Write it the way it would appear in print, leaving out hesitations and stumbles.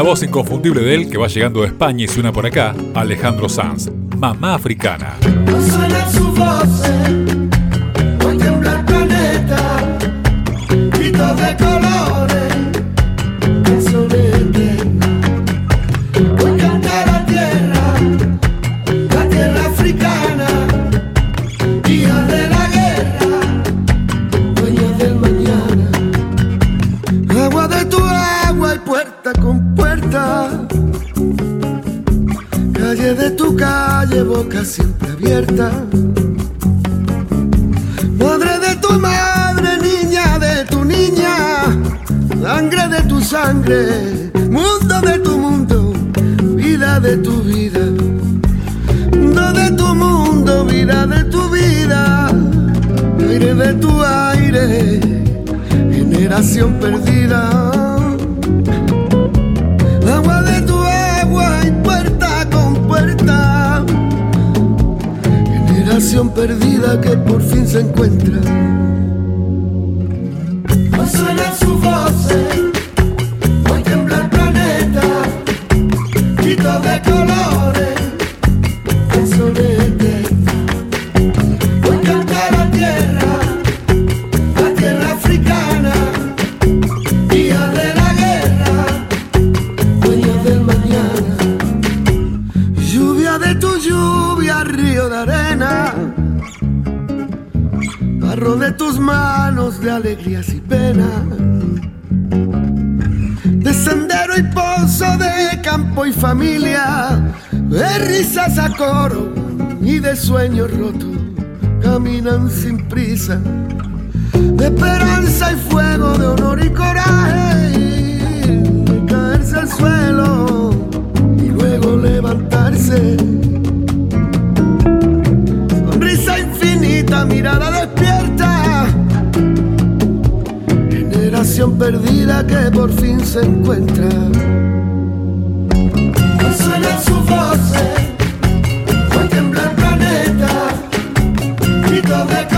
voz inconfundible de él que va llegando de España y suena por acá, Alejandro Sanz, Mamá Africana. Suena su voz, hoy tiembla el planeta, gritos de colores, canciones eternas. Hoy canta la tierra africana, hija de la guerra, dueña del mañana. Agua de tu agua y puerta con puerta, calle de tu calle, boca siempre abierta. Madre de tu madre, niña de tu niña, sangre de tu sangre, mundo de tu mundo, vida de tu vida. Mundo de tu mundo, vida de tu vida, aire de tu aire, generación perdida. Agua de tu agua y puerta con puerta, generación perdida que por fin se encuentra. Hoy suenan sus voces, hoy tiembla el planeta, gritos de colores, canciones eternas. Hoy canta la tierra africana, hija de la guerra, dueña del mañana. Lluvia de tu lluvia, río de arena, barro de tus manos de alegrías y penas, de sendero y pozo, de campo y familia, de risas a coro y de sueños rotos, caminan sin prisa, de esperanza y fuego, de honor y coraje, de caerse al suelo y luego levantarse. Sonrisa infinita, mirada despierta, generación perdida que por fin se encuentra. Hoy suenan sus voces, hoy tiembla el planeta, gritos de